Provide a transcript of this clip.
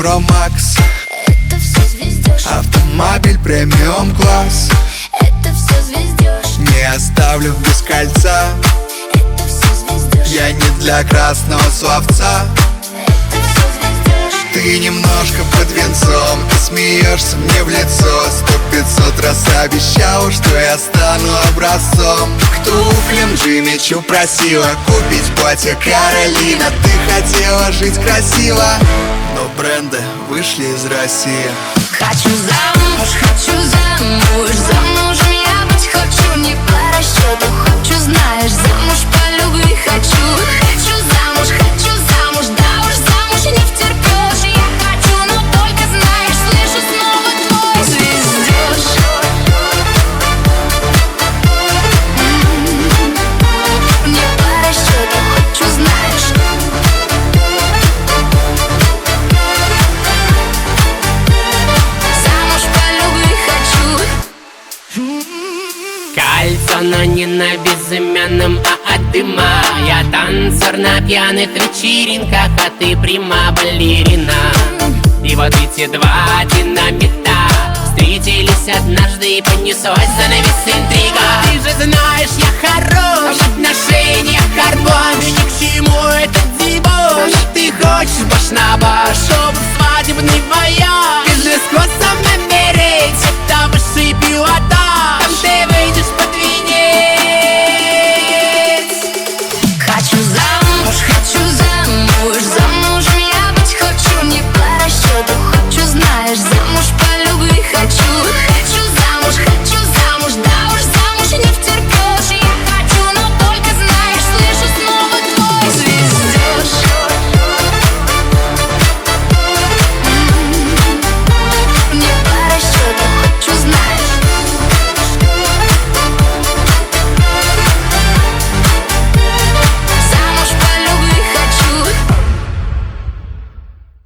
Pro Max. Это все звездёж. Автомобиль премиум класс. Это все звездёж. Не оставлю без кольца. Это все звездёж. Я не для красного словца. Это все звездёж. Ты немножко под венцом и смеешься мне в лицо. 100-500 раз обещала, что я стану образцом. К туфлям Джимми Чу просила купить платье Каролина. Ты хотела жить красиво, но бренды вышли из России. Хочу замуж, замужем я быть хочу. Не по расчету хочу, знаешь, замуж по любви хочу. Хочу замуж, да уж замуж не втерпёшь. Я хочу, но только знаешь, слышу снова твой звездёж. Не по расчету хочу, знаешь. Замуж по любви хочу. Кольцо, но не на безымянном, а от дыма. Я танцор на пьяных вечеринках, а ты прима-балерина. И вот эти два динамита встретились однажды и понеслось занавес интрига. Ты же знаешь, я хорош в отношениях карбон. И ни к чему этот дебош. Ты хочешь баш на баш, чтобы свадебный вояж. Ты же скот со мной